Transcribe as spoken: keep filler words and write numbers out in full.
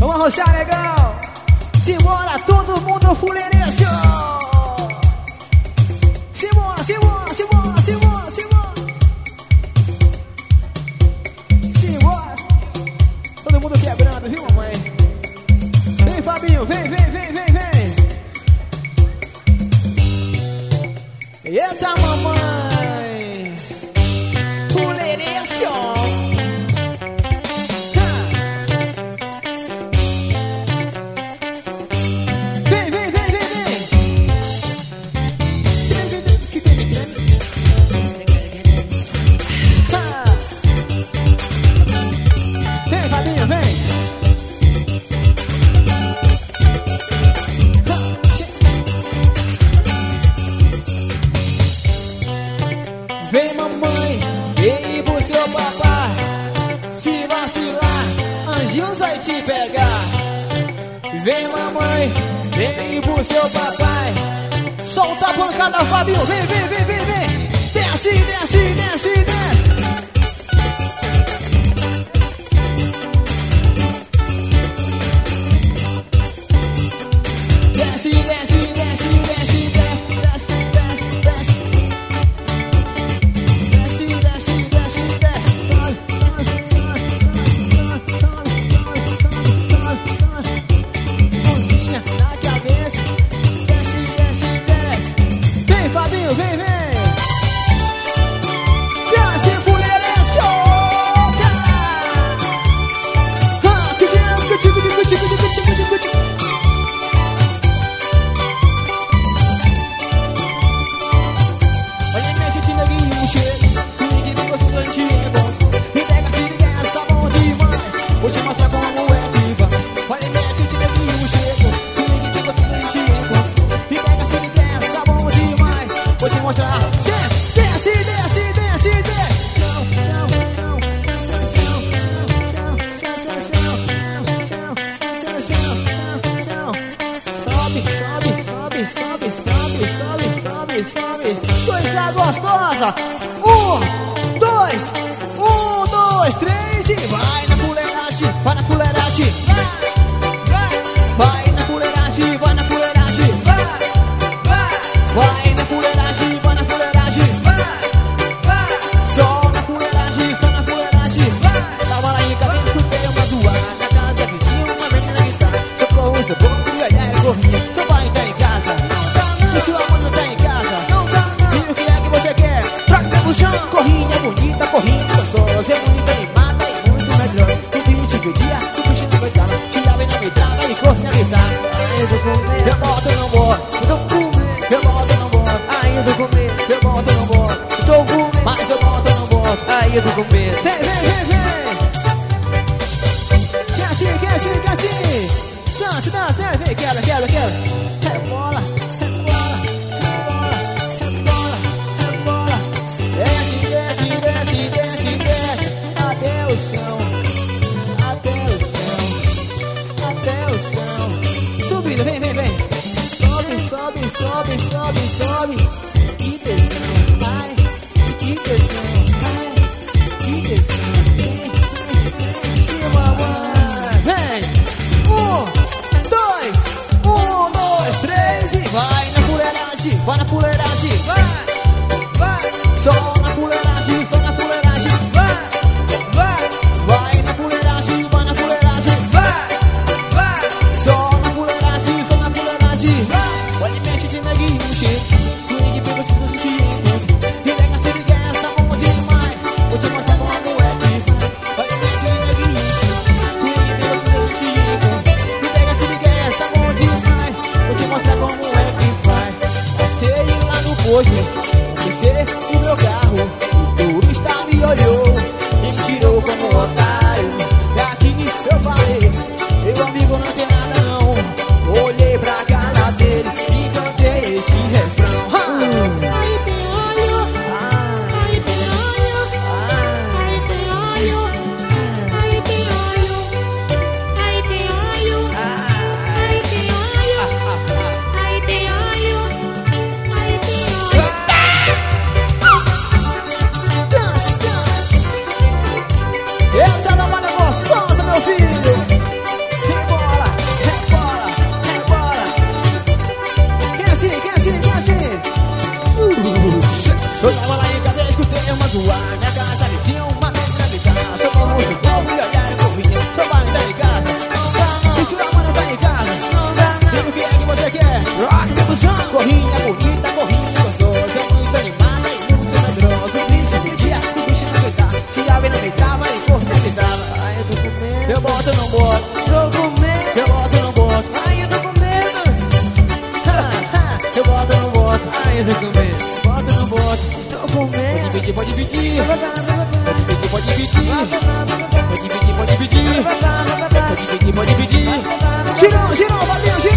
Vamos arrochar, legal. Simbora, todo mundo fuleirense. Simbora, simbora, simbora, simbora, simbora. Simbora. Todo mundo quebrando, viu, mamãe? Vem, Fabinho, vem, vem, vem, vem, vem. Eita, mamãe. Fuleirense, ó. Vem, vem, vem, vem, vem. Vem, Fabinho, vem. Vem, mamãe, vem pro seu papai. Se vacilar, anjinhos vai te pegar. Vem, mamãe, vem pro seu papai. Solta a pancada, Fabinho. Vem, vem, vem, vem, vem. Desce, desce, desce, desce. Desce, desce, desce, desce, desce, desce, desce, desce. Desce, desce, desce, desce. Sobe, sobe, sobe, sobe, sobe, sobe, sobe, sobe, sobe. Mãozinha na cabeça. Desce, desce, desce. Vem, Fabinho, vem, vem. Desce, fuleirense. Ah, que diabo, que diabo, que diabo, que diabo, que diabo, que diabo. Olha minha gente neguinho cheio, comigo que gosto do antigo. Me pega se liga, essa bom demais. Vou te mostrar como é que faz. Olha minha gente neguinho cheio, comigo que gosto do antigo. Me pega se liga, essa bom demais. Vou te mostrar. Desce, desce, desce, desce. Chão, chão, chão, chão, chão, chão, chão, chão, chão, chão, chão. Sobe, sobe, sobe, sobe, sobe, sobe, sobe, sobe. Coisa gostosa. Um, dois, um, dois, três e vai na fuleiragem, vai na fuleiragem, vai, vai, vai na fuleiragem, vai na fuleiragem, vai, vai, vai na fuleiragem, vai na fuleiragem, vai, vai, só na fuleiragem, só na fuleiragem, vai. Tava lá em casa, escutei uma zoada na casa da vizinha, uma vez na guitarra. Socorro, socorro, e aí é corrinha. Seu pai tá em casa, e sua mãe não tá em casa, não tá. E o que é que você quer? Troca no chão. Corrinha bonita, corrinha gostosa. É muito animada e muito melhor. O bicho do dia, o bicho do coitado. Tirava e não me dava e corria a gritar. Aí eu vou comer, eu volto e não morro. Eu tô comer, eu volto e não morro. Aí eu vou comer, eu volto e não morro. Eu tô comer, mas eu volto e não morro. Aí eu vou comer. Vem, vem, vem, vem. Quer assim, quer assim, quer assim. Dança, dança, né? Vem, quebra, quebra, quebra. É bola. Desce, desce, desce, desce, desce. Até o chão, até o chão, até o chão. Subindo, vem, vem, vem. Sobe, sobe, sobe, sobe, sobe. Que tesão, vai. Que tesão, vai. Que tesão, vem. Sim, mamãe. Vem. Um, dois, um, dois, três e vai na fuleiragem, vai na fuleiragem, vai. Só na fuleiragem, só na fuleiragem, vai, vai, vai na fuleiragem, vai na fuleiragem, vai, vai, só na fuleiragem, só na fuleiragem, vai. Olha, mexe de neguinho, cheio, swing aí, Zé Comer. Bota ou não bota? Tô comendo. Pode dividir, pode dividir. Pode dividir, pode dividir. Pode dividir, pode dividir. Pode dividir, pode dividir. Girou, girou, valeu, girou.